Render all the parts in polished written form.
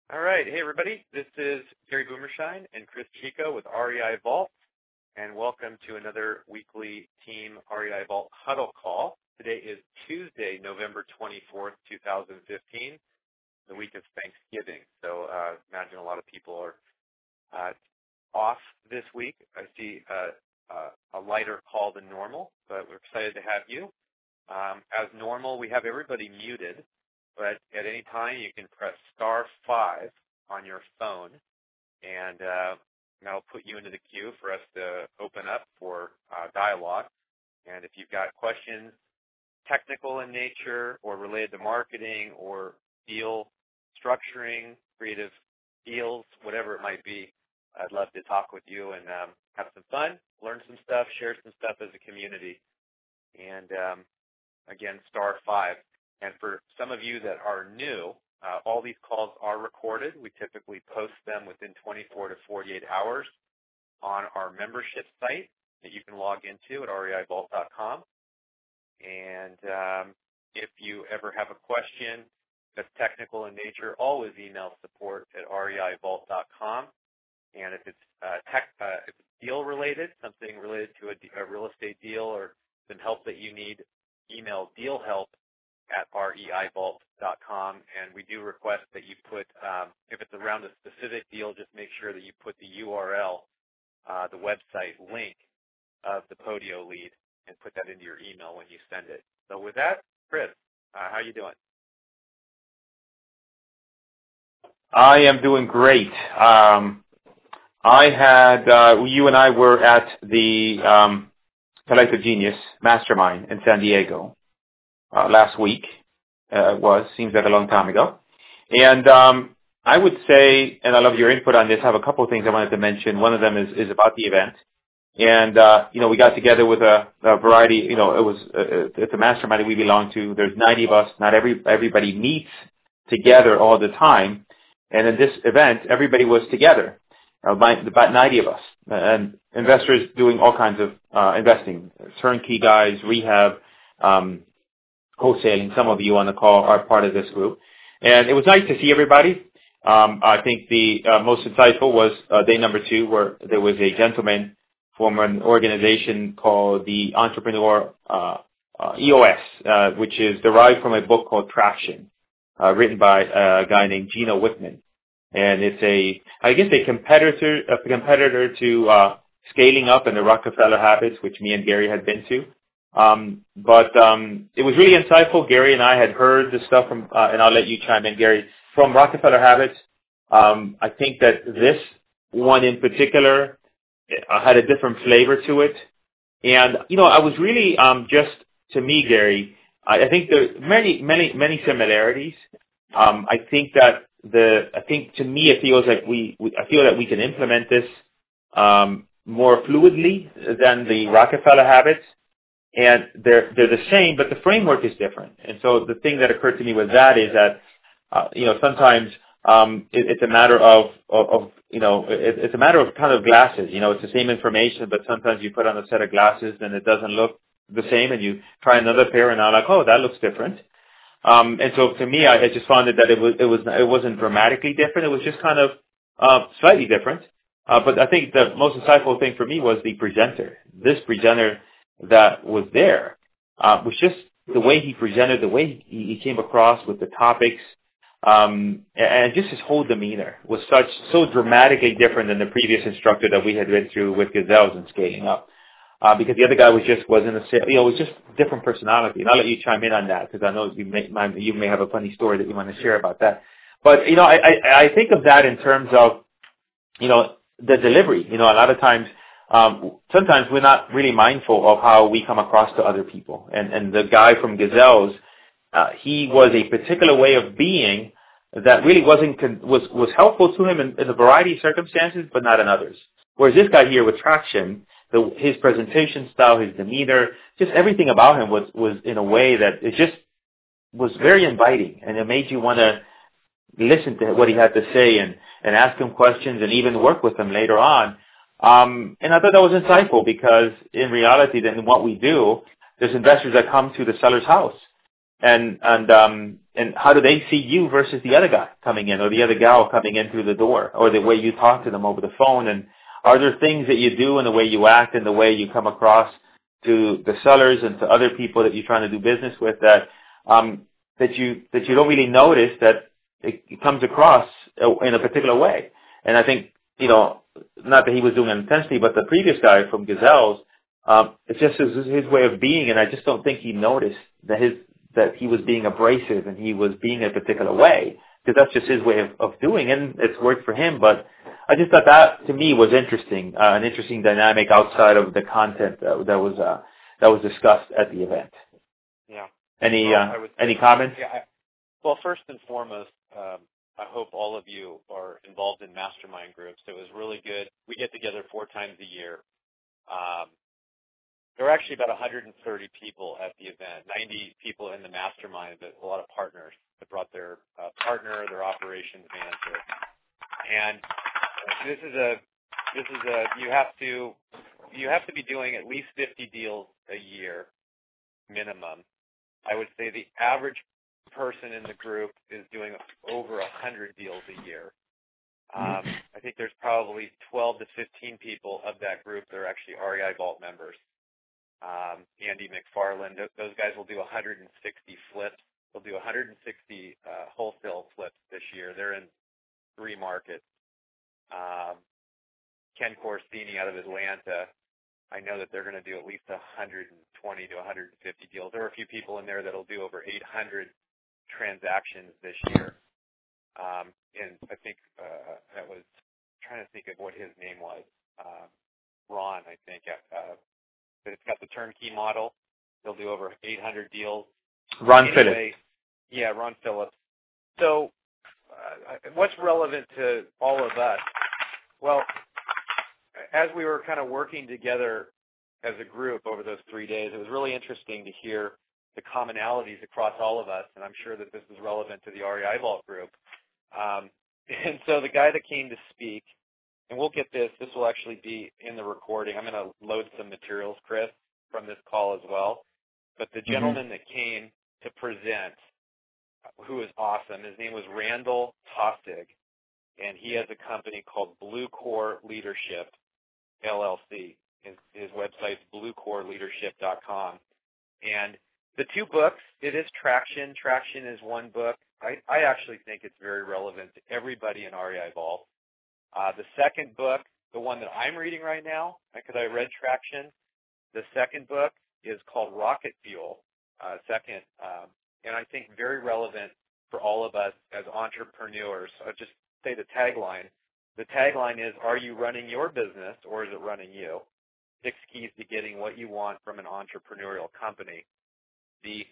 All right. Hey, everybody. This is Gary Boomershine and Chris Chico with REI Vault, and welcome to another weekly Team REI Vault Huddle call. Today is Tuesday, November 24th, 2015, the week of Thanksgiving. So imagine a lot of people are off this week. I see a lighter call than normal, but we're excited to have you. As normal, we have everybody muted. But at any time, you can press *5 on your phone, and that'll put you into the queue for us to open up for dialogue. And if you've got questions, technical in nature or related to marketing or deal structuring, creative deals, whatever it might be, I'd love to talk with you and have some fun, learn some stuff, share some stuff as a community. And again, *5. And for some of you that are new, all these calls are recorded. We typically post them within 24 to 48 hours on our membership site that you can log into at reivault.com. And if you ever have a question that's technical in nature, always email support@reivault.com. And if it's deal related, something related to a real estate deal or some help that you need, email dealhelp@reivault.com, and we do request that you put, if it's around a specific deal, just make sure that you put the URL, the website link of the Podio lead, and put that into your email when you send it. So with that, Chris, how are you doing? I am doing great. You and I were at the Collective Genius Mastermind in San Diego last week. Seems like a long time ago. And I would say, and I love your input on this, I have a couple of things I wanted to mention. One of them is about the event. And, we got together with a variety, it's a mastermind that we belong to. There's 90 of us. Not everybody meets together all the time. And in this event, everybody was together, about 90 of us, and investors doing all kinds of investing, turnkey guys, rehab, wholesaling. Some of you on the call are part of this group. And it was nice to see everybody. I think the most insightful was day number 2, where there was a gentleman from an organization called the Entrepreneur EOS, which is derived from a book called Traction, written by a guy named Gino Wickman. And it's a competitor to Scaling Up and the Rockefeller Habits, which me and Gary had been to. But it was really insightful. Gary and I had heard the stuff from, and I'll let you chime in, Gary, from Rockefeller Habits. I think that this one in particular had a different flavor to it. And, I was really, to me, Gary, I think there are many similarities. I think to me it feels like I feel that we can implement this more fluidly than the Rockefeller Habits. And they're the same, but the framework is different. And so the thing that occurred to me with that is that, sometimes it's a matter of it's a matter of kind of glasses. It's the same information, but sometimes you put on a set of glasses and it doesn't look the same, and you try another pair and I'm like, oh, that looks different. And so to me, I just found that it wasn't dramatically different. It was just kind of slightly different. But I think the most insightful thing for me was the presenter. This presenter that was there was just the way he presented, the way he came across with the topics, and just his whole demeanor was so dramatically different than the previous instructor that we had been through with Gazelles and Scaling Up. Because the other guy was just different personality. And I'll let you chime in on that, because I know you may have a funny story that you want to share about that. But I think of that in terms of the delivery. A lot of times. Sometimes we're not really mindful of how we come across to other people. And the guy from Gazelles, he was a particular way of being that really was helpful to him in a variety of circumstances, but not in others. Whereas this guy here with Traction, his presentation style, his demeanor, just everything about him was in a way that it just was very inviting, and it made you want to listen to what he had to say and ask him questions and even work with him later on. And I thought that was insightful, because in reality, then what we do, there's investors that come to the seller's house. and how do they see you versus the other guy coming in or the other gal coming in through the door, or the way you talk to them over the phone? And are there things that you do in the way you act and the way you come across to the sellers and to other people that you're trying to do business with that you don't really notice that it comes across in a particular way? And I think, not that he was doing it intentionally, but the previous guy from Gazelles, it's just his way of being, and I just don't think he noticed that he was being abrasive and he was being a particular way, because that's just his way of doing it, and it's worked for him. But I just thought that, to me, was interesting, an interesting dynamic outside of the content that was discussed at the event. Yeah. Any comments? Yeah. Well, first and foremost, I hope all of you are involved in mastermind groups. It was really good. We get together 4 times a year. There were actually about 130 people at the event, 90 people in the mastermind, but a lot of partners that brought their partner, their operations manager. And you have to be doing at least 50 deals a year minimum. I would say the average person in the group is doing over 100 deals a year. I think there's probably 12 to 15 people of that group that are actually REI Vault members. Andy McFarland, those guys will do 160 flips. They'll do 160 wholesale flips this year. They're in 3 markets. Ken Corsini out of Atlanta, I know that they're going to do at least 120 to 150 deals. There are a few people in there that will do over 800 transactions this year. And I think that was, trying to think of what his name was, Ron, I think. But it's got the turnkey model. They'll do over 800 deals. Ron Phillips. Yeah, Ron Phillips. So what's relevant to all of us? Well, as we were kind of working together as a group over those 3 days, it was really interesting to hear the commonalities across all of us, and I'm sure that this is relevant to the REI Vault group. And so the guy that came to speak, and we'll get this will actually be in the recording. I'm going to load some materials, Chris, from this call as well. But the gentleman that came to present, who is awesome, his name was Randall Tostig, and he has a company called Blue Core Leadership, LLC. His website's bluecoreleadership.com. And the 2 books, it is Traction. Traction is one book. I actually think it's very relevant to everybody in REI Vault. The second book, the one that I'm reading right now, because I read Traction, the second book is called Rocket Fuel, and I think very relevant for all of us as entrepreneurs. I'll just say the tagline. The tagline is, are you running your business or is it running you? 6 keys to getting what you want from an entrepreneurial company. The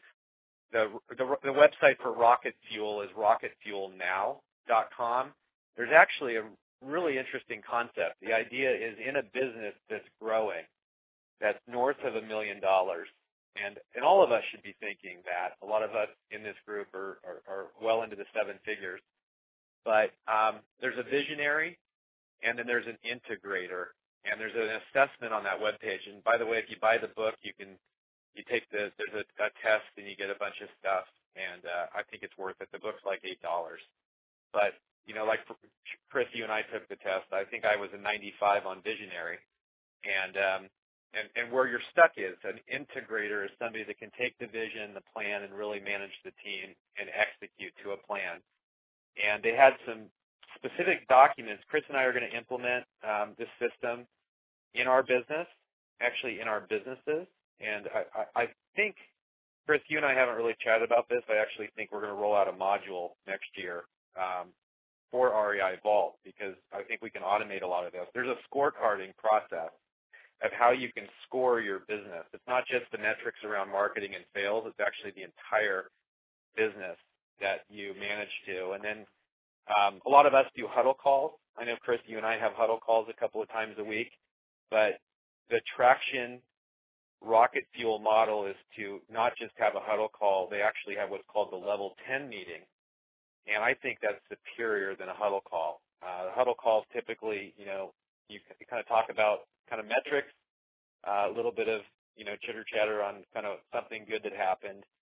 website for Rocket Fuel is rocketfuelnow.com. There's actually a really interesting concept. The idea is in a business that's growing, that's north of $1 million, and all of us should be thinking that. A lot of us in this group are well into the 7 figures. But there's a visionary, and then there's an integrator, and there's an assessment on that webpage. And by the way, if you buy the book, there's a test, and you get a bunch of stuff, and I think it's worth it. The book's like $8. But, like Chris, you and I took the test. I think I was a 95 on visionary. And where your stuck is, an integrator is somebody that can take the vision, the plan, and really manage the team and execute to a plan. And they had some specific documents. Chris and I are going to implement this system in our business, actually in our businesses. And I think, Chris, you and I haven't really chatted about this. I actually think we're going to roll out a module next year for REI Vault, because I think we can automate a lot of this. There's a scorecarding process of how you can score your business. It's not just the metrics around marketing and sales. It's actually the entire business that you manage to. And then a lot of us do huddle calls. I know, Chris, you and I have huddle calls a couple of times a week. But the Traction Rocket Fuel model is to not just have a huddle call. They actually have what's called the level 10 meeting. And I think that's superior than a huddle call. The huddle calls typically, you kind of talk about kind of metrics, a little bit of, chitter chatter on kind of something good that happened.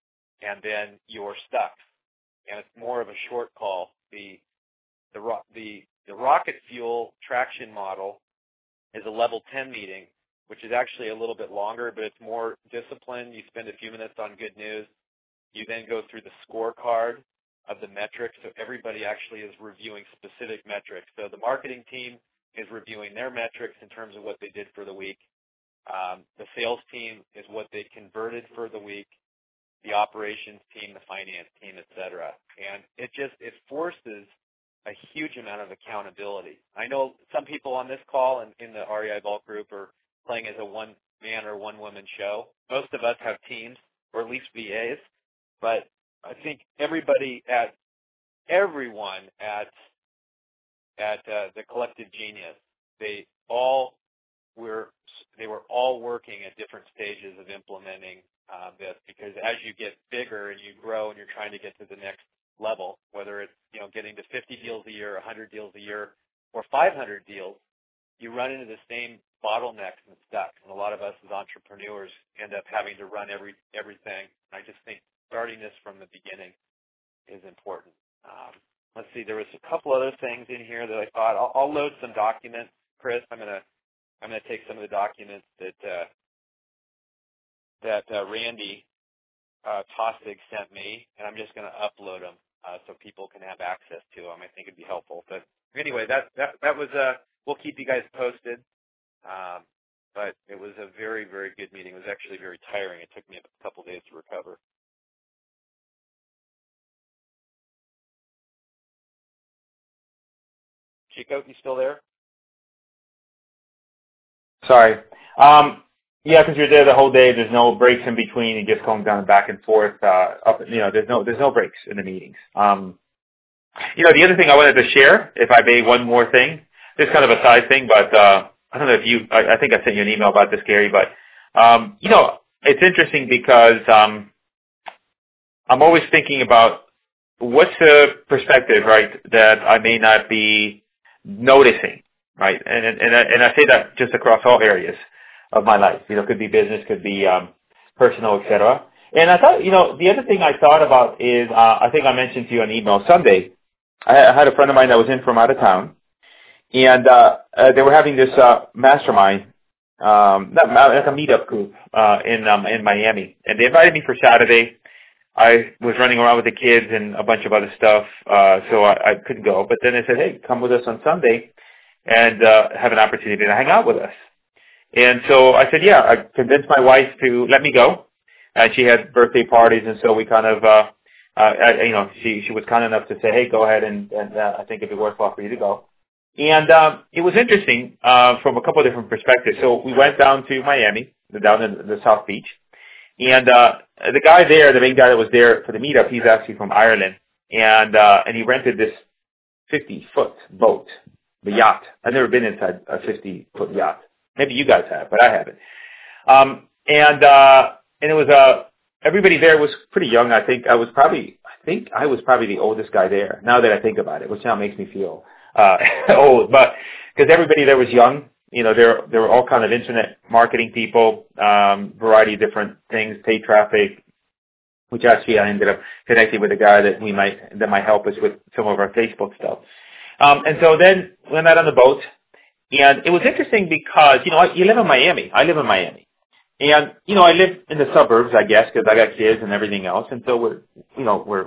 and then you're stuck. And it's more of a short call. The rocket fuel traction model is a level 10 meeting, which is actually a little bit longer, but it's more disciplined. You spend a few minutes on good news. You then go through the scorecard of the metrics, so everybody actually is reviewing specific metrics. So the marketing team is reviewing their metrics in terms of what they did for the week. The sales team is what they converted for the week. The operations team, the finance team, et cetera. And it forces a huge amount of accountability. I know some people on this call and in the REI Vault group are playing as a one-man or one-woman show. Most of us have teams, or at least VAs, but I think everyone at the Collective Genius, they were all working at different stages of implementing this, because as you get bigger and you grow and you're trying to get to the next level, whether it's getting to 50 deals a year, 100 deals a year, or 500 deals, you run into the same bottlenecks and stuck. And a lot of us as entrepreneurs end up having to run everything. I just think starting this from the beginning is important. Let's see, there was a couple other things in here that I thought I'll load some documents, Chris. I'm gonna take some of the documents that Randy Tostig sent me, and I'm just going to upload them so people can have access to them. I think it'd be helpful. But anyway, that was we'll keep you guys posted. But it was a very, very good meeting. It was actually very tiring. It took me a couple days to recover. Chico, you still there? Sorry. Yeah, because you're there the whole day. There's no breaks in between. You just going down back and forth. There's no breaks in the meetings. The other thing I wanted to share, if I may, one more thing. This is kind of a side thing, but I don't know if I think I sent you an email about this, Gary. But it's interesting because I'm always thinking about what's the perspective, right, that I may not be noticing, right? And I say that just across all areas of my life. Could be business, could be personal, et cetera. And I thought, the other thing I thought about is, I think I mentioned to you on email Sunday, I had a friend of mine that was in from out of town, and they were having this mastermind, like a meetup group in Miami. And they invited me for Saturday. I was running around with the kids and a bunch of other stuff, so I couldn't go. But then they said, hey, come with us on Sunday and have an opportunity to hang out with us. And so I said, yeah. I convinced my wife to let me go. She had birthday parties, and so we kind of, she was kind enough to say, hey, go ahead, and I think it'd be worthwhile for you to go. And it was interesting from a couple of different perspectives. So we went down to Miami, down in the South Beach, and the guy there, the main guy that was there for the meetup, he's actually from Ireland, and he rented this 50-foot boat, the yacht. I've never been inside a 50-foot yacht. Maybe you guys have, but I haven't. And it was everybody there was pretty young. I think I was probably the oldest guy there. Now that I think about it, which now makes me feel old, but because everybody there was young. They were all kind of internet marketing people, variety of different things, paid traffic, which actually I ended up connecting with a guy that might help us with some of our Facebook stuff. And so then we met on the boat. And it was interesting because, you live in Miami. I live in Miami. And, I live in the suburbs, I guess, because I got kids and everything else. And so we're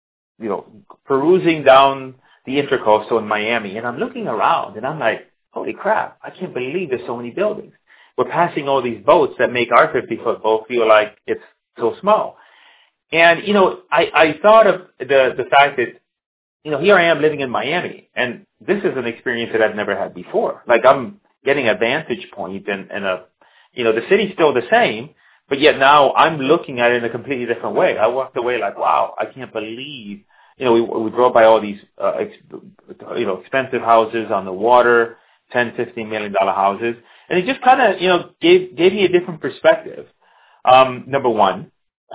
perusing down the Intracoastal in Miami. And I'm looking around and I'm like, holy crap, I can't believe there's so many buildings. We're passing all these boats that make our 50-foot boat feel like it's so small. And, I thought of the fact that, here I am living in Miami, and this is an experience that I've never had before. Like, I'm getting a vantage point, and the city's still the same, but yet now I'm looking at it in a completely different way. I walked away like, wow, I can't believe, we drove by all these, expensive houses on the water, $10-15 million houses, and it just kind of, gave me a different perspective. Number one.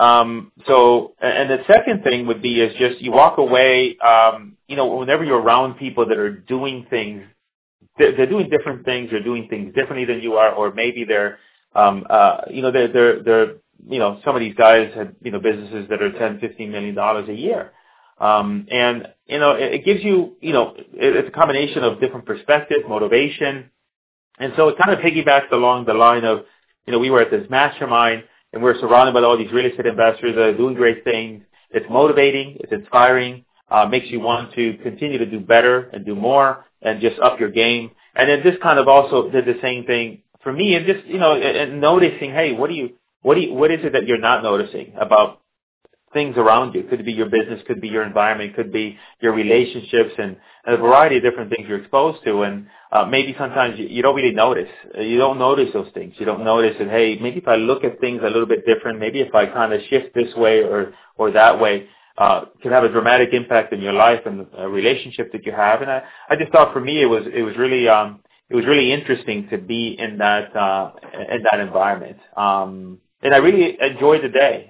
So, and the second thing would be is just you walk away, whenever you're around people that are doing things, they're doing different things, they're doing things differently than you are, or maybe they're some of these guys had, businesses that are $10-15 million a year. And, it gives you, it's a combination of different perspective, motivation. And so it kind of piggybacks along the line of, we were at this mastermind and we're surrounded by all these real estate investors that are doing great things. It's motivating. It's inspiring. Makes you want to continue to do better and do more and just up your game. And then this kind of also did the same thing for me and just, and noticing, hey, what is it that you're not noticing about things around you? Could be your business, could be your environment, could be your relationships and a variety of different things you're exposed to. And maybe sometimes you don't really notice. You don't notice those things. You don't notice that, hey, maybe if I look at things a little bit different, maybe if I kind of shift this way or that way, can have a dramatic impact in your life and the relationship that you have. And I just thought for me it was really interesting to be in that environment. And I really enjoyed the day,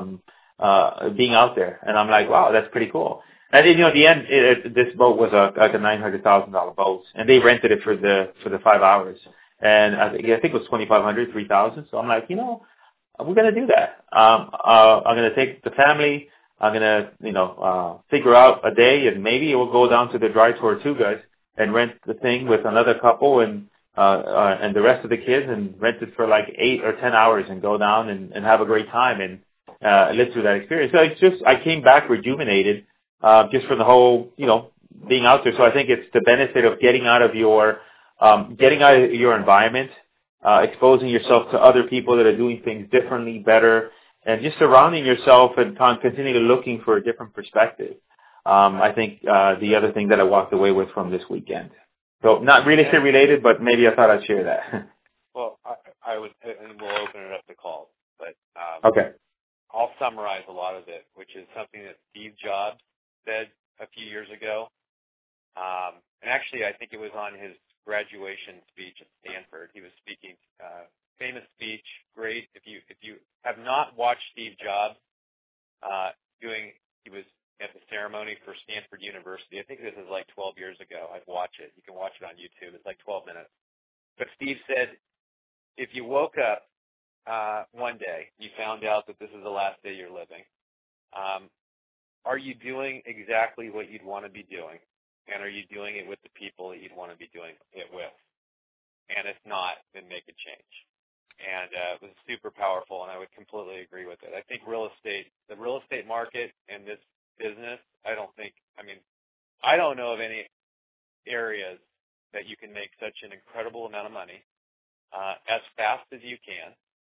being out there. And I'm like, wow, that's pretty cool. And then, at the end, this boat was like a $900,000 boat, and they rented it for the 5 hours. And I think it was $2,500, $3,000. So I'm like, we're gonna do that. I'm gonna take the family. I'm gonna, figure out a day, and maybe we'll go down to the Dry Tortugas and rent the thing with another couple and the rest of the kids, and rent it for like 8 or 10 hours and go down and have a great time and live through that experience. So it's just, I came back rejuvenated, just from the whole, being out there. So I think it's the benefit of getting out of your environment, exposing yourself to other people that are doing things differently, better, and just surrounding yourself and continually looking for a different perspective. I think the other thing that I walked away with from this weekend. So not real estate related, but maybe I thought I'd share that. Well, I would, and we'll open it up to calls, but okay. I'll summarize a lot of it, which is something that Steve Jobs said a few years ago. And actually, I think it was on his graduation speech at Stanford. He was speaking, famous speech, great. If you have not watched Steve Jobs he was at the ceremony for Stanford University. I think this is like 12 years ago. I'd watch it. You can watch it on YouTube. It's like 12 minutes. But Steve said, if you woke up one day, you found out that this is the last day you're living, are you doing exactly what you'd want to be doing? And are you doing it with the people that you'd want to be doing it with? And if not, then make a change. And it was super powerful, and I would completely agree with it. I think the real estate market and this business, I don't know of any areas that you can make such an incredible amount of money as fast as you can,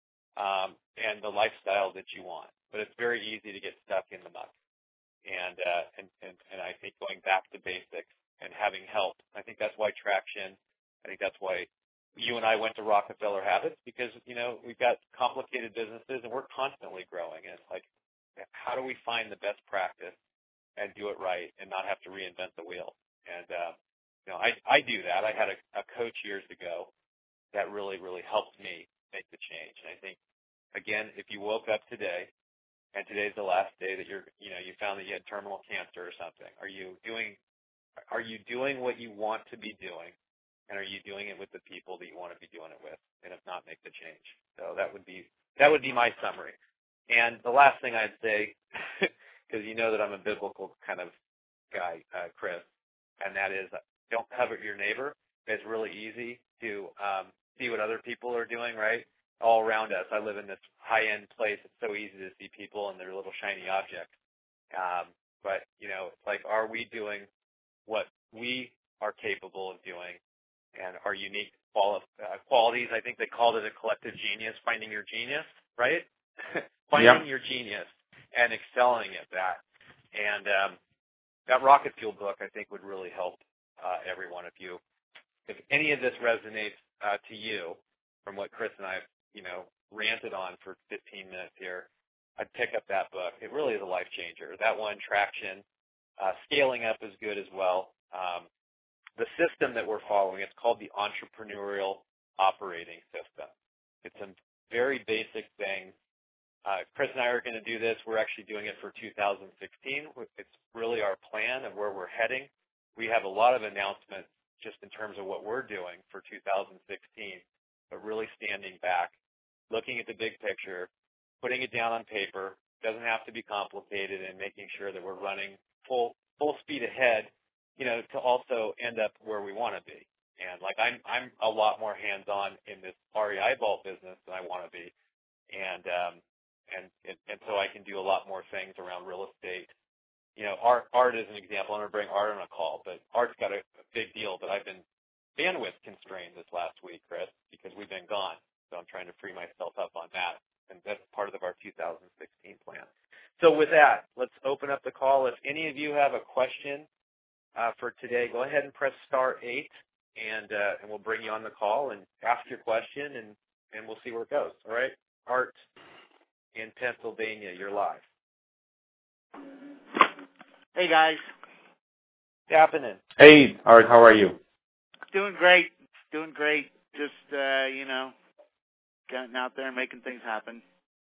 and the lifestyle that you want. But it's very easy to get stuck in the muck. And I think going back to basics and having help, I think that's why Traction, I think that's why you and I went to Rockefeller Habits, because, we've got complicated businesses and we're constantly growing. And it's like, how do we find the best practice and do it right and not have to reinvent the wheel? And, I do that. I had a coach years ago that really, really helped me make the change. And I think, again, if you woke up today and today's the last day that you found that you had terminal cancer or something, are you doing what you want to be doing? And are you doing it with the people that you want to be doing it with? And if not, make the change. So that would be my summary. And the last thing I'd say, because you know that I'm a biblical kind of guy, Chris, and that is, don't covet your neighbor. It's really easy to see what other people are doing, right? All around us. I live in this high-end place. It's so easy to see people and their little shiny objects. But, it's like, are we doing what we are capable of doing? And our unique qualities, I think they called it a collective genius, finding your genius, right? Finding your genius and excelling at that. And that Rocket Fuel book, I think, would really help everyone. If any of this resonates to you from what Chris and I have, ranted on for 15 minutes here, I'd pick up that book. It really is a life changer. That one, Traction, Scaling Up is good as well. The system that we're following, it's called the Entrepreneurial Operating System. It's a very basic thing. Chris and I are going to do this. We're actually doing it for 2016. It's really our plan of where we're heading. We have a lot of announcements just in terms of what we're doing for 2016, but really standing back, looking at the big picture, putting it down on paper. Doesn't have to be complicated, and making sure that we're running full speed ahead, to also end up where we want to be. And like I'm a lot more hands-on in this REI Vault business than I want to be, and so I can do a lot more things around real estate. Art is an example. I'm going to bring Art on a call, but Art's got a big deal. But I've been bandwidth constrained this last week, Chris, because we've been gone. So I'm trying to free myself up on that, and that's part of our 2016 plan. So with that, let's open up the call. If any of you have a question for today, go ahead and press *8, and we'll bring you on the call and ask your question, and we'll see where it goes. All right, Art in Pennsylvania, you're live. Hey, guys. What's happening? Hey, Art, how are you? Doing great. Just, getting out there and making things happen.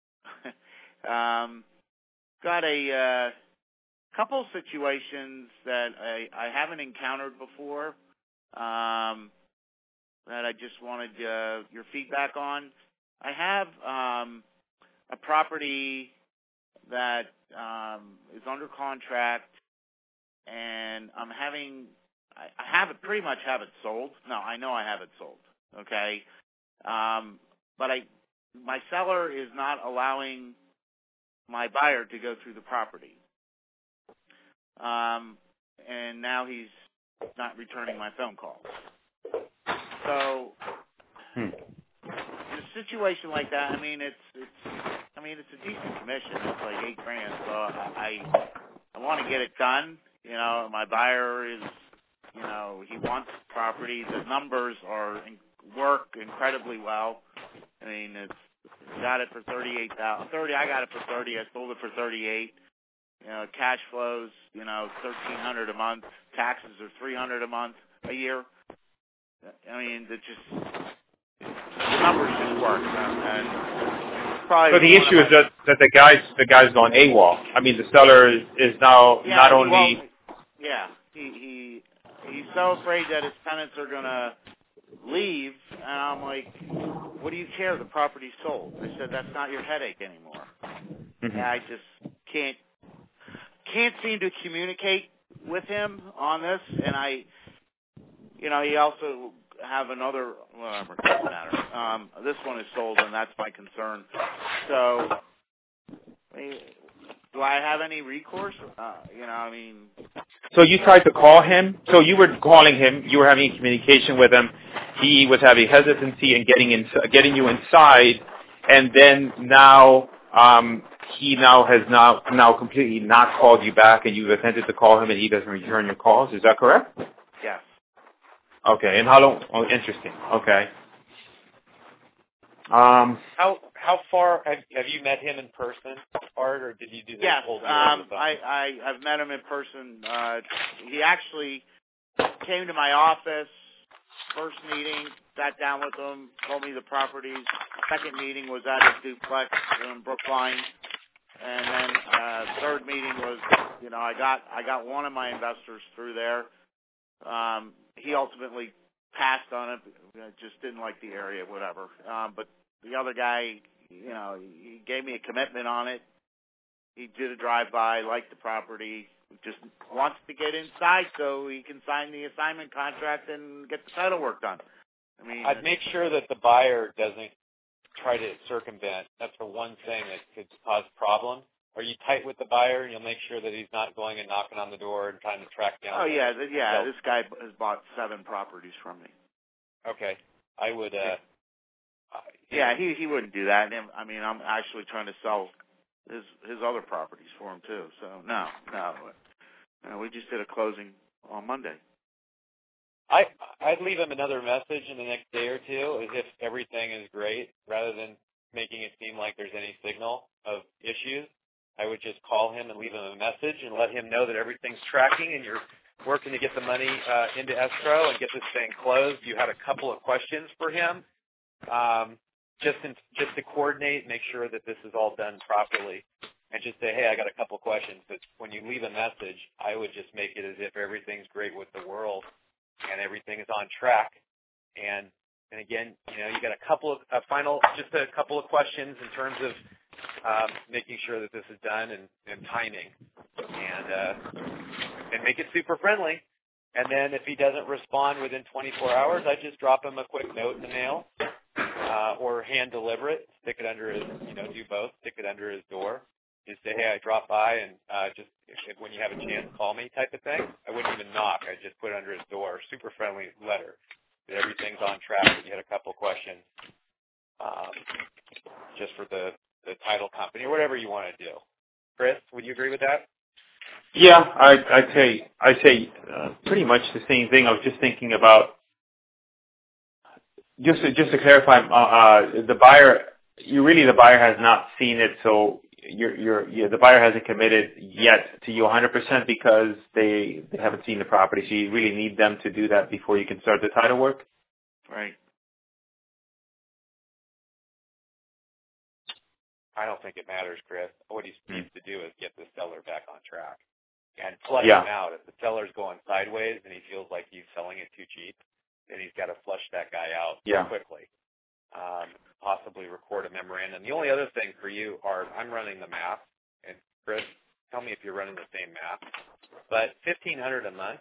Got a couple situations that I haven't encountered before that I just wanted your feedback on. I have a property that is under contract, and I pretty much have it sold. No, I know I have it sold, okay? But my seller is not allowing my buyer to go through the property. And now he's not returning my phone calls. So, in a situation like that, it's a decent commission. It's like $8,000. So I want to get it done. My buyer is, he wants the property. The numbers work incredibly well. It's got it for $38,000. I got it for $30,000. I sold it for $38,000. Cash flows, $1,300 a month. Taxes are $300 a year. The numbers just work. And probably. So the issue is that the guy's gone AWOL. The seller is now not only. Yeah, he's so afraid that his tenants are gonna leave, and I'm like, what do you care? The property's sold. I said, that's not your headache anymore. Mm-hmm. And I just can't seem to communicate with him on this, and he also have another, whatever, it doesn't matter. This one is sold, and that's my concern. So, do I have any recourse? So you tried to call him. So you were calling him. You were having communication with him. He was having hesitancy in getting you inside, and then now he has completely not called you back, and you've attempted to call him, and he doesn't return your calls. Is that correct? Yes. Okay. And how long? Oh, interesting. Okay. How far have you met him in person, Art, or did you do this whole deal? I've met him in person. He actually came to my office. First meeting, sat down with him, told me the properties. Second meeting was at his duplex in Brookline, and then third meeting was, I got one of my investors through there. He ultimately passed on it. Just didn't like the area, whatever. But the other guy, he gave me a commitment on it. He did a drive-by, liked the property, just wants to get inside so he can sign the assignment contract and get the title work done. I'd make sure that the buyer doesn't try to circumvent. That's the one thing that could cause problems. Are you tight with the buyer? You'll make sure that he's not going and knocking on the door and trying to track down. Oh, yeah. This guy has bought 7 properties from me. Okay. I would. He wouldn't do that. I'm actually trying to sell his other properties for him too. So no. We just did a closing on Monday. I'd leave him another message in the next day or two as if everything is great, rather than making it seem like there's any signal of issues. I would just call him and leave him a message and let him know that everything's tracking and you're working to get the money into escrow and get this thing closed. You had a couple of questions for him, just to coordinate, make sure that this is all done properly, and just say, hey, I got a couple of questions. But when you leave a message, I would just make it as if everything's great with the world and everything is on track. And again, you got a couple of questions in terms of making sure that this is done and timing, and make it super friendly. And then if he doesn't respond within 24 hours, I just drop him a quick note in the mail, or hand deliver it, stick it under his, do both, stick it under his door. Just say, hey, I dropped by, and just if when you have a chance, call me, type of thing. I wouldn't even knock. I just put it under his door. Super friendly letter. That everything's on track. That you had a couple questions, just for the title company or whatever you want to do. Chris, would you agree with that? Yeah, I'd say pretty much the same thing. I was just thinking about just to clarify, the buyer has not seen it, so the buyer hasn't committed yet to you 100% because they haven't seen the property. So you really need them to do that before you can start the title work. Right. I don't think it matters, Chris. What he needs to do is get the seller back on track and flush him out. If the seller's going sideways and he feels like he's selling it too cheap, then he's got to flush that guy out quickly. Possibly record a memorandum. The only other thing for you are, I'm running the math, and Chris, tell me if you're running the same math, but $1,500 a month,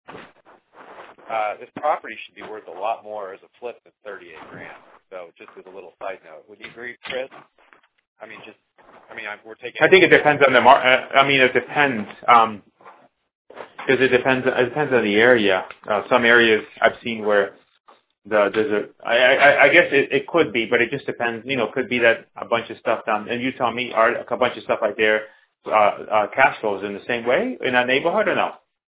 this property should be worth a lot more as a flip than $38,000. So just as a little side note, would you agree, Chris? We're taking. I think it depends on the market. It depends because it depends on the area. Some areas I've seen where I guess it could be, but it just depends. Could be that a bunch of stuff down, and you tell me, are a bunch of stuff like there cash flows in the same way in that neighborhood or no?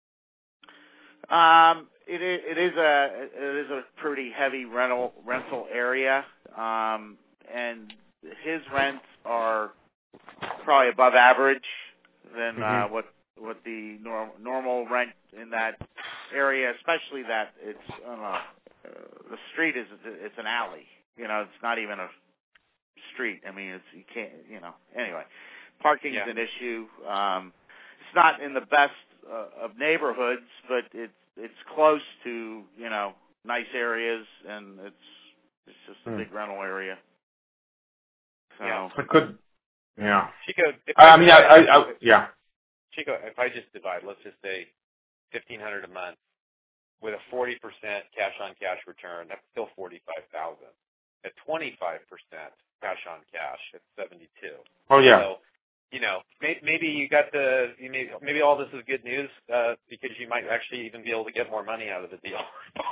It is a pretty heavy rental area, and his rents are probably above average than what the normal rent in that area, especially that it's the street it's an alley. It's not even a street. You can't. Anyway, parking is an issue. It's not in the best of neighborhoods, but it's close to nice areas, and it's just a big rental area. So. Yeah. It could. Yeah. Chico, Chico, if I just divide, let's just say $1,500 a month with a 40% cash-on-cash return, that's still $45,000. At 25% cash-on-cash, it's $72,000. Oh yeah. So, maybe you got maybe all this is good news because you might actually even be able to get more money out of the deal.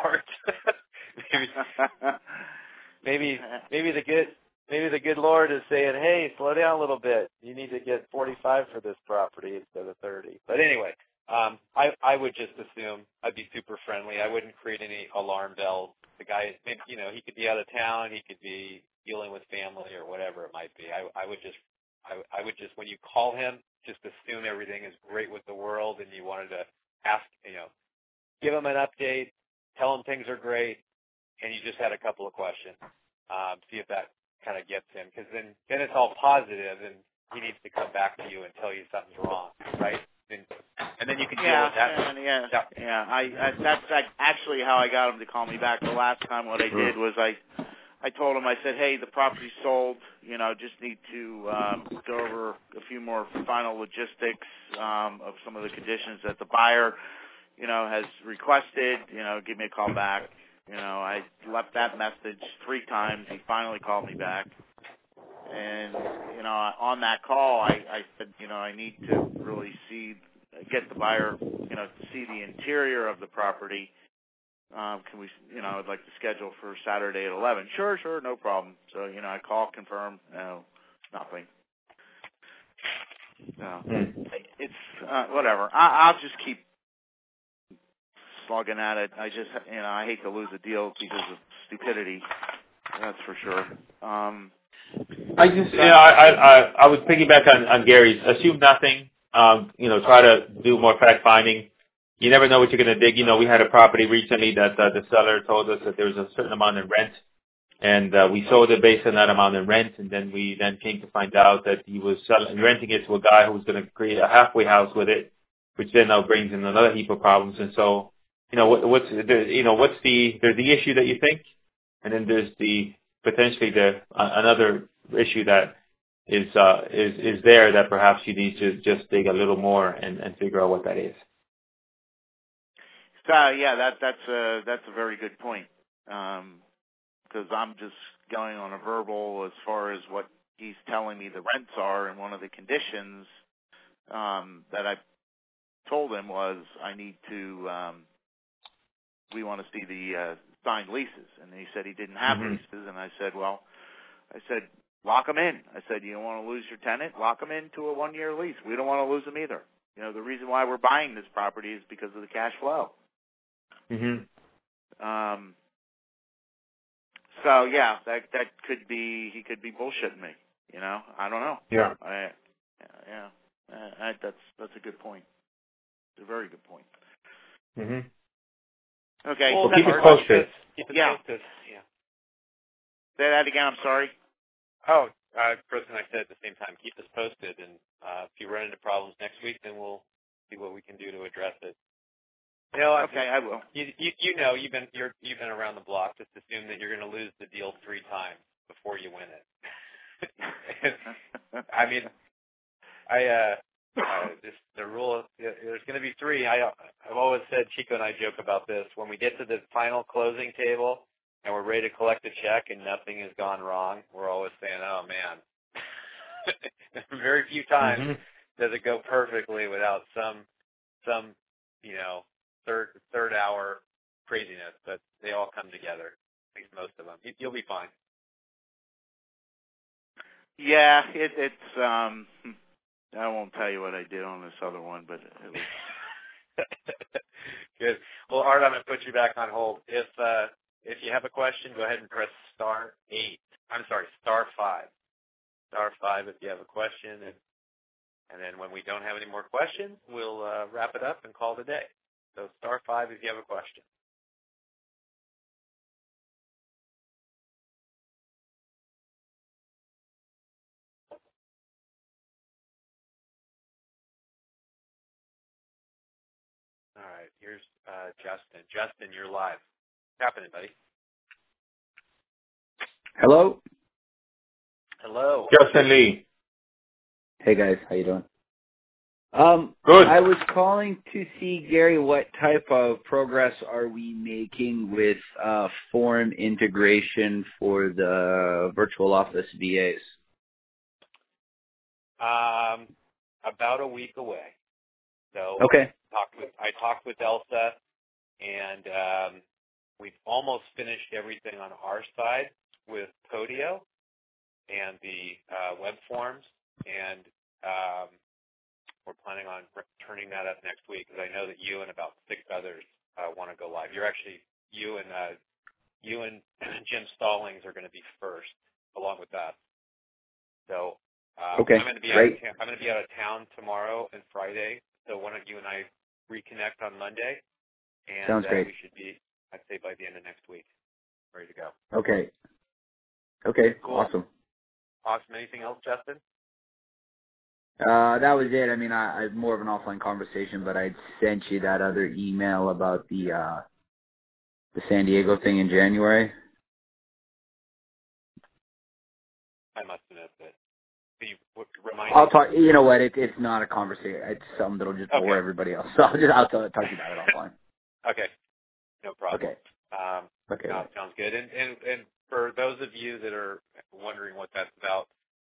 maybe the good Lord is saying, hey, slow down a little bit. You need to get 45 for this property instead of 30. But anyway, I would just assume I'd be super friendly. I wouldn't create any alarm bells. The guy, maybe, he could be out of town. He could be dealing with family or whatever it might be. I would just, when you call him, just assume everything is great with the world and you wanted to ask, give him an update, tell him things are great, and you just had a couple of questions. See if that kind of gets him, because then it's all positive, and he needs to come back to you and tell you something's wrong, right? And then you can deal with that. That's actually how I got him to call me back. The last time, what I did was I told him, I said, hey, the property's sold. Just need to go over a few more final logistics of some of the conditions that the buyer, has requested. Give me a call back. I left that message 3 times. He finally called me back. And, on that call, I said, I need to really get the buyer, to see the interior of the property. Can we, I'd like to schedule for Saturday at 11. Sure, no problem. So, I call, confirm, no, nothing. No, it's, whatever. I'll just keep slugging at it. I hate to lose a deal because of stupidity. That's for sure. I would piggyback on Gary's. Assume nothing. Try to do more fact finding. You never know what you're going to dig. We had a property recently that the seller told us that there was a certain amount in rent, and we sold it based on that amount in rent, and then we came to find out that he was renting it to a guy who was going to create a halfway house with it, which then now brings in another heap of problems. And so, there's the issue that you think, and then there's potentially another issue that is there that perhaps you need to just dig a little more and figure out what that is. Yeah, that's a very good point. Because I'm just going on a verbal as far as what he's telling me the rents are, and one of the conditions that I told him was I need to. We want to see the signed leases, and he said he didn't have leases, and I said, well, lock them in. I said, you don't want to lose your tenant, lock them into a 1-year lease. We don't want to lose them either. You know, the reason why we're buying this property is because of the cash flow. So yeah, that could be, he could be bullshitting me. You know, I don't know. Yeah. That's a good point. It's a very good point. Mm-hmm. Okay. Well, keep us posted. Keep us posted. Yeah. Say that again. I'm sorry. Oh, Chris and I said at the same time, keep us posted, and if you run into problems next week, then we'll see what we can do to address it. You know, okay, I will. You know, you've been around the block. Just assume that you're going to lose the deal 3 times before you win it. I mean, just the rule. There's going to be 3. I've always said, Chico and I joke about this. When we get to the final closing table and we're ready to collect a check and nothing has gone wrong, we're always saying, "Oh man." Very few times does it go perfectly without some you know, third hour craziness, but they all come together. At least most of them. You'll be fine. Yeah, it's I won't tell you what I did on this other one, but it was good. Well, Art, I'm going to put you back on hold. If you have a question, go ahead and press star 8. I'm sorry, star 5. Star 5 if you have a question, and then when we don't have any more questions, we'll wrap it up and call it a day. So star 5 if you have a question. All right, here's Justin. Justin, you're live. What's happening, buddy? Hello? Hello. Justin Lee. Hey, guys. How you doing? Good. I was calling to see, Gary, what type of progress are we making with form integration for the virtual office VAs? About a week away. So okay. I talked with Elsa, and we've almost finished everything on our side with Podio and the web forms, and we're planning on turning that up next week, because I know that you and about 6 others want to go live. You and Jim Stallings are going to be first, along with us. So okay. I'm going to be out of town tomorrow and Friday. So why don't you and I reconnect on Monday? And sounds great. We should be, I'd say, by the end of next week, ready to go. Okay. Okay. Cool. Awesome. Awesome. Anything else, Justin? That was it. I mean, I more of an offline conversation, but I'd sent you that other email about the San Diego thing in January. I must have missed it. Remind I'll me. talk. You know what? It's not a conversation. It's something that'll just bore everybody else. So I'll talk to you about it offline. Okay. No problem. Okay. Okay. No, sounds good. And for those of you that are wondering what that's about,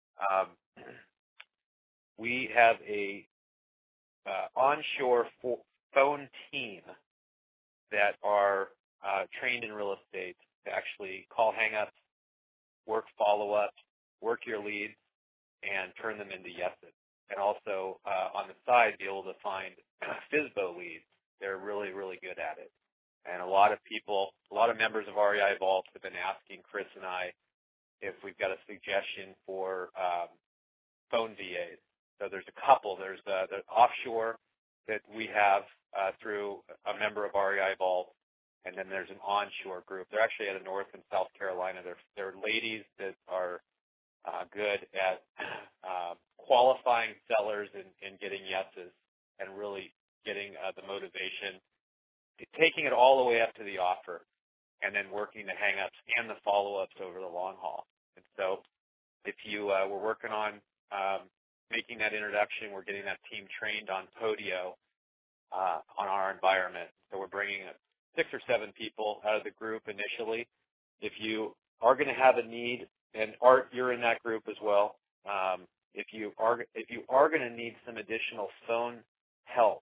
we have a onshore phone team that are trained in real estate to actually call hang-ups, work follow-ups, work your leads, and turn them into yeses. And also, on the side, be able to find FSBO leads. They're really, really good at it. And a lot of members of REI Vault have been asking Chris and I if we've got a suggestion for phone VAs. So there's a couple. There's the offshore that we have through a member of REI Vault, and then there's an onshore group. They're actually out of North and South Carolina. They're ladies that are good at qualifying sellers and getting yeses, and really getting the motivation, taking it all the way up to the offer, and then working the hang-ups and the follow-ups over the long haul. And so if you were working on making that introduction. We're getting that team trained on Podio on our environment. So we're bringing 6 or 7 people out of the group initially. If you are going to have a need, and Art, you're in that group as well. If you are going to need some additional phone help,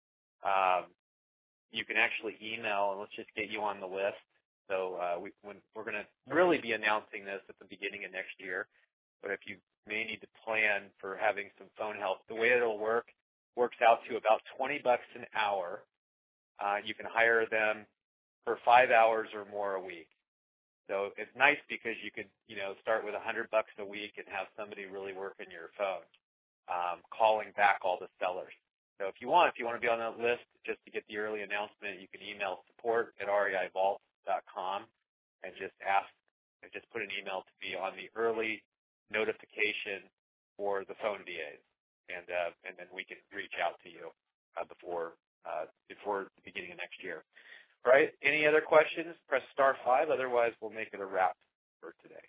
you can actually email, and let's just get you on the list. So we're going to really be announcing this at the beginning of next year. But if you may need to plan for having some phone help, the way it'll works out to about $20 an hour. You can hire them for 5 hours or more a week. So it's nice because you could, start with $100 a week and have somebody really working your phone, calling back all the sellers. So if you want to be on that list just to get the early announcement, you can email support@reivault.com and just put an email to be on the early notification for the phone VAs, and then we can reach out to you before the beginning of next year. All right. Any other questions? Press *5. Otherwise, we'll make it a wrap for today.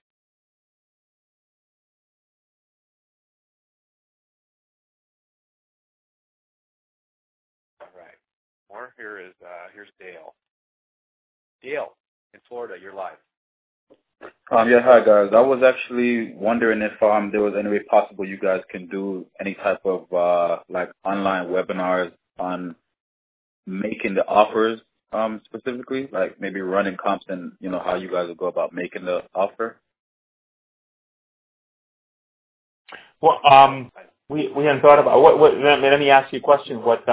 All right. More. Here's Dale. Dale, in Florida, you're live. Yeah, hi guys. I was actually wondering if there was any way possible you guys can do any type of like online webinars on making the offers specifically, like maybe running comps and how you guys will go about making the offer. Well, we hadn't thought about what. Let me ask you a question. What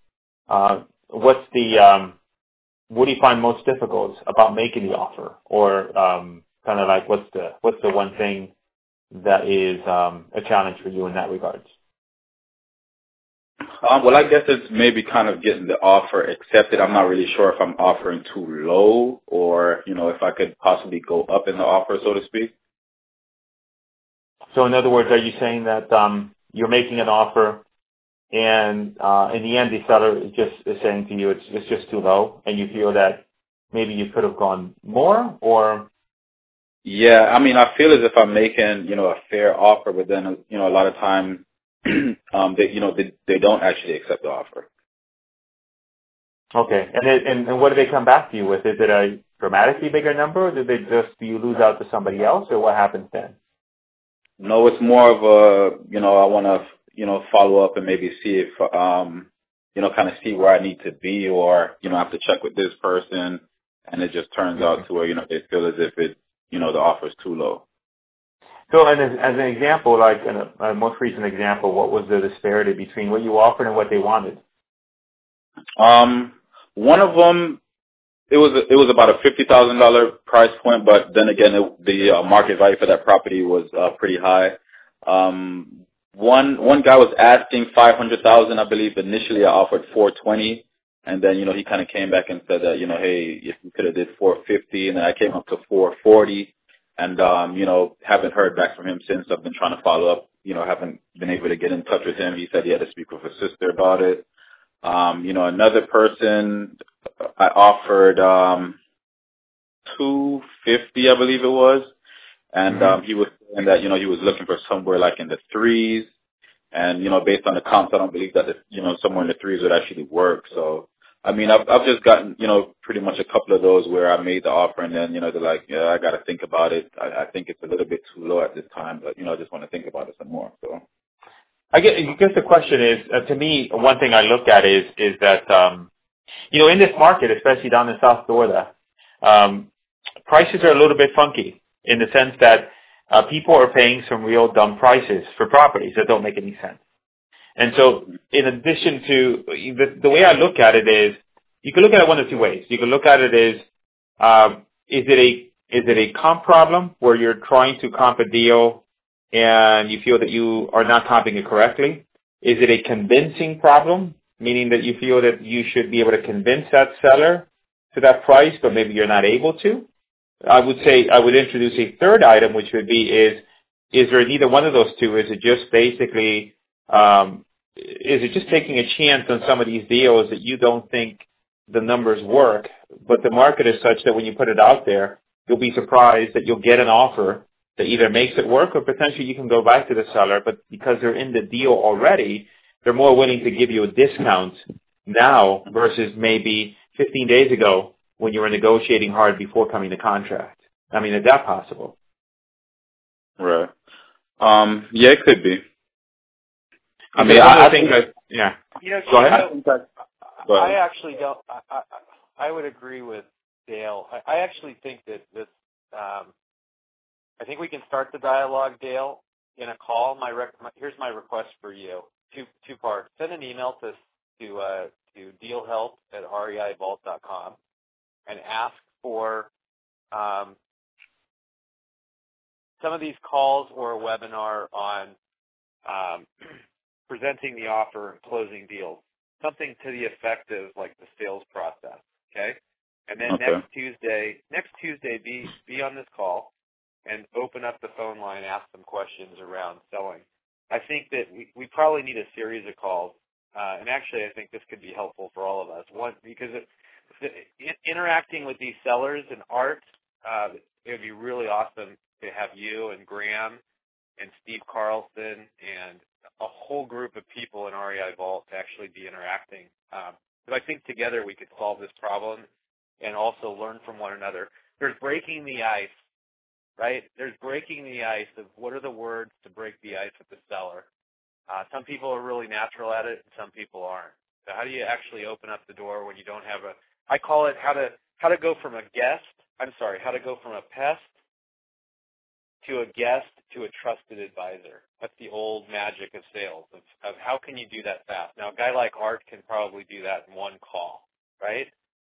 do you find most difficult about making the offer, or kind of like what's the one thing that is a challenge for you in that regards? Well, I guess it's maybe kind of getting the offer accepted. I'm not really sure if I'm offering too low or, if I could possibly go up in the offer, so to speak. So in other words, are you saying that you're making an offer and in the end the seller is saying to you it's just too low, and you feel that maybe you could have gone more, or? Yeah, I mean, I feel as if I'm making, a fair offer, but then, a lot of times they don't actually accept the offer. Okay, and what do they come back to you with? Is it a dramatically bigger number, or do you lose out to somebody else, or what happens then? No, it's more of a, I want to, follow up and maybe see if, kind of see where I need to be, or, I have to check with this person, and it just turns out to where, they feel as if it, the offer is too low. So as an example, like a most recent example, what was the disparity between what you offered and what they wanted? One of them, it was about a $50,000 price point, but then again, the market value for that property was pretty high. One guy was asking $500,000, I believe. Initially, I offered $420,000, and then he kind of came back and said that hey, if you could have did $450,000, and then I came up to $440,000, and haven't heard back from him since. I've been trying to follow up. Haven't been able to get in touch with him. He said he had to speak with his sister about it. Another person, I offered $250,000, I believe it was, and he was saying that he was looking for somewhere like in the threes, and based on the comps, I don't believe that somewhere in the threes would actually work. So I mean, I've just gotten pretty much a couple of those where I made the offer, and then they're like, yeah, I got to think about it. I think it's a little bit too low at this time, but I just want to think about it some more. So I guess the question is, to me, one thing I look at is that, in this market, especially down in South Florida, prices are a little bit funky in the sense that people are paying some real dumb prices for properties that don't make any sense. And so in addition to, the way I look at it is, you can look at it one of two ways. You can look at it as, is it a comp problem where you're trying to comp a deal and you feel that you are not comping it correctly? Is it a convincing problem, meaning that you feel that you should be able to convince that seller to that price, but maybe you're not able to? I would say I would introduce a third item, which would be is there neither one of those two? Is it just basically, is it just taking a chance on some of these deals that you don't think the numbers work, but the market is such that when you put it out there, you'll be surprised that you'll get an offer that either makes it work or potentially you can go back to the seller, but because they're in the deal already, they're more willing to give you a discount now versus maybe 15 days ago when you were negotiating hard before coming to contract. I mean, is that possible? Right. Yeah, it could be. I mean, I think that, You know, Go ahead. I actually don't. I would agree with Dale. I actually think that this. I think we can start the dialogue, Dale, in a call. Here's my request for you. Two parts. Send an email to dealhelp@reivault.com and ask for some of these calls or a webinar on presenting the offer and closing deals. Something to the effect of like the sales process. Okay. And then next Tuesday, be on this call and open up the phone line, ask some questions around selling. I think that we probably need a series of calls, and actually I think this could be helpful for all of us. One, because interacting with these sellers and Art, it would be really awesome to have you and Graham and Steve Carlson and a whole group of people in REI Vault to actually be interacting. So I think together we could solve this problem and also learn from one another. There's breaking the ice. Right? There's breaking the ice of what are the words to break the ice with the seller. Some people are really natural at it, and some people aren't. So how do you actually open up the door when you don't have I call it how to go from how to go from a pest to a guest to a trusted advisor. That's the old magic of sales, of how can you do that fast. Now, a guy like Art can probably do that in one call, right?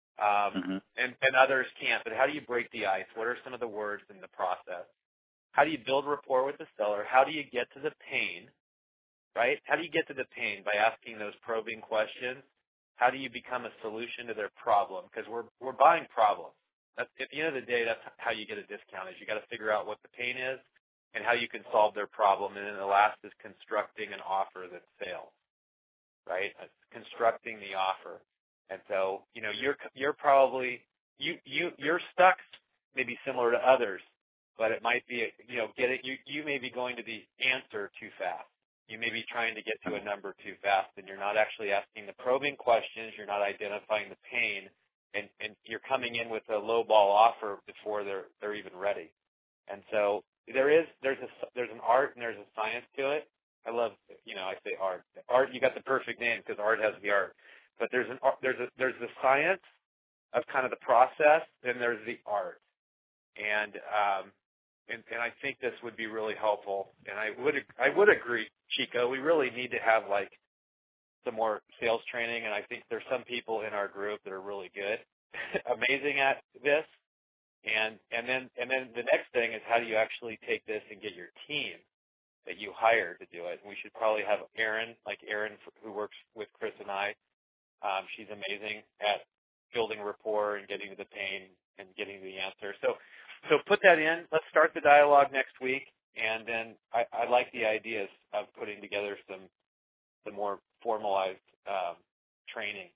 And others can't. But how do you break the ice? What are some of the words in the process? How do you build rapport with the seller? How do you get to the pain, right? How do you get to the pain? By asking those probing questions. How do you become a solution to their problem? Because we're buying problems. At the end of the day, that's how you get a discount. Is you got to figure out what the pain is and how you can solve their problem. And then the last is constructing an offer that fails, right? Constructing the offer. And so, you're probably your stuck may be similar to others, but it might be you may be going to the answer too fast. You may be trying to get to a number too fast, and you're not actually asking the probing questions. You're not identifying the pain, and you're coming in with a low ball offer before they're even ready. And so there's an art and there's a science to it. I love I say art. Art, you got the perfect name because art has the art. But there's the science of kind of the process, and there's the art, and I think this would be really helpful. And I would agree, Chico. We really need to have like some more sales training, and I think there's some people in our group that are really good, amazing at this. And then the next thing is how do you actually take this and get your team that you hire to do it? And we should probably have Erin, who works with Chris and I. She's amazing at building rapport and getting to the pain and getting to the answer. So put that in. Let's start the dialogue next week, and then I like the ideas of putting together some more formalized training,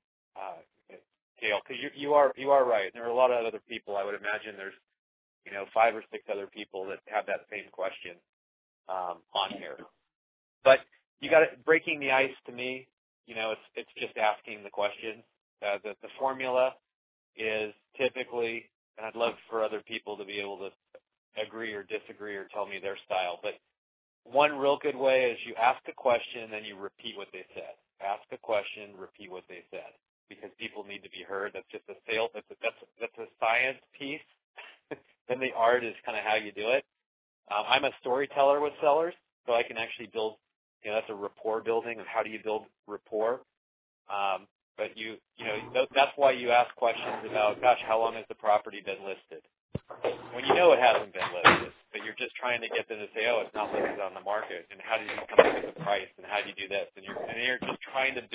Gail, because you are right. There are a lot of other people. I would imagine there's 5 or 6 other people that have that same question on here. But you got it. Breaking the ice to me. It's just asking the questions. The formula is typically, and I'd love for other people to be able to agree or disagree or tell me their style, but one real good way is you ask a question and then you repeat what they said. Ask a question, repeat what they said, because people need to be heard. That's just a sales. That's a science piece. Then the art is kind of how you do it. I'm a storyteller with sellers, so I can actually build. That's a rapport building of how do you build rapport. But that's why you ask questions about, gosh, how long has the property been listed? When it hasn't been listed, but you're just trying to get them to say, oh, it's not listed on the market, and how did you come up with the price, and how do you do this? And you're just trying to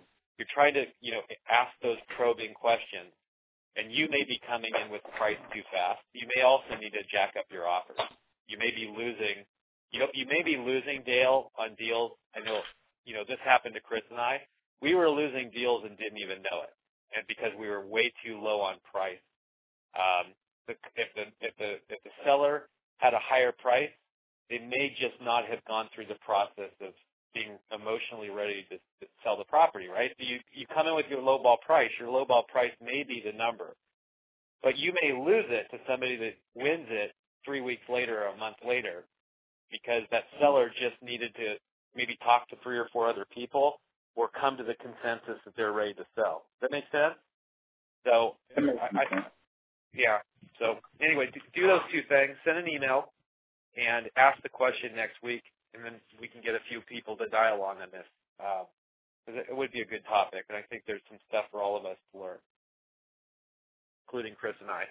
ask those probing questions. And you may be coming in with price too fast. You may also need to jack up your offers. You may be losing. You may be losing, Dale, on deals. I know, this happened to Chris and I. We were losing deals and didn't even know it, and because we were way too low on price. If the seller at a higher price, they may just not have gone through the process of being emotionally ready to sell the property, right? So you come in with your lowball price. Your lowball price may be the number, but you may lose it to somebody that wins it 3 weeks later or a month later because that seller just needed to maybe talk to 3 or 4 other people or come to the consensus that they're ready to sell. Does that make sense? So, yeah. So anyway, do those 2 things. Send an email and ask the question next week, and then we can get a few people to dialogue on this. 'Cause it would be a good topic, and I think there's some stuff for all of us to learn, including Chris and I.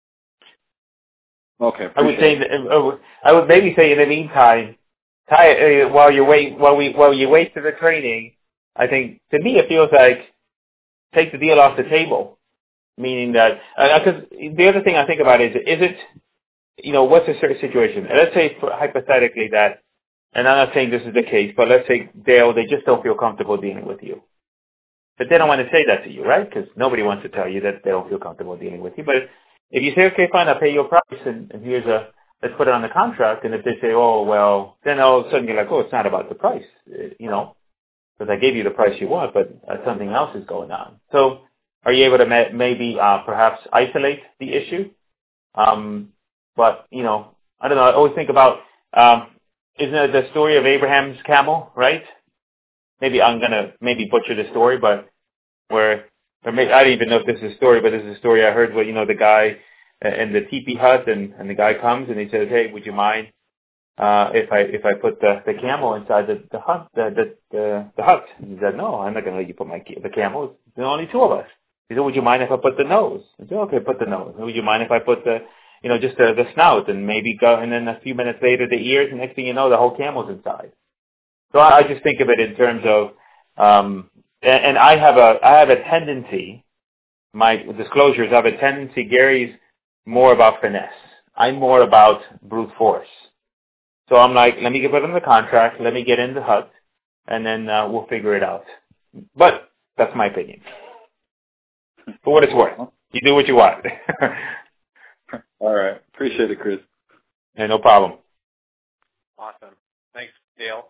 Okay. I would say I would maybe say in the meantime, while you wait for the training, I think to me it feels like take the deal off the table. Meaning that because the other thing I think about is it what's the certain situation? And let's say hypothetically that, and I'm not saying this is the case, but let's say they just don't feel comfortable dealing with you. But they don't want to say that to you, right? Because nobody wants to tell you that they don't feel comfortable dealing with you. But if you say, okay, fine, I'll pay you a price, and here's let's put it on the contract, and if they say, oh, well, then all of a sudden you're like, oh, it's not about the price, because I gave you the price you want, but something else is going on. So are you able to maybe perhaps isolate the issue? But, I don't know, I always think about, isn't it the story of Abraham's camel, right? Maybe I'm going to butcher the story, but I don't even know if this is a story, but this is a story I heard where, the guy in the teepee hut and the guy comes and he says, hey, would you mind if I put the camel inside the hut, the hut? And he said, no, I'm not going to let you put the camel. There are only 2 of us. He said, would you mind if I put the nose? I said, okay, put the nose. Would you mind if I put just the snout and maybe go, and then a few minutes later the ears, and next thing you know, the whole camel's inside. So I just think of it in terms of, and I have a tendency, my disclosures, I have a tendency, Gary's more about finesse. I'm more about brute force. So I'm like, let me get put on the contract, let me get in the hut, and then we'll figure it out. But that's my opinion. For what it's worth. You do what you want. All right. Appreciate it, Chris. Yeah, no problem. Awesome. Thanks, Dale.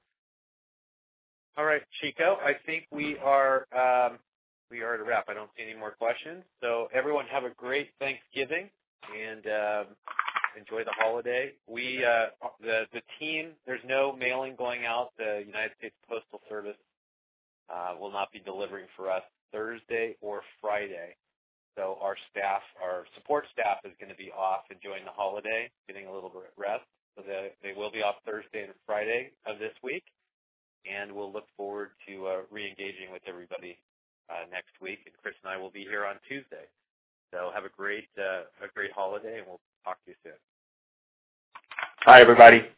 All right, Chico, I think we are at a wrap. I don't see any more questions. So everyone have a great Thanksgiving and enjoy the holiday. We the team, there's no mailing going out. The United States Postal Service will not be delivering for us Thursday or Friday. So our support staff is going to be off enjoying the holiday, getting a little bit of rest. So they will be off Thursday and Friday of this week, and we'll look forward to re-engaging with everybody next week. And Chris and I will be here on Tuesday. So have a great holiday, and we'll talk to you soon. Bye, everybody.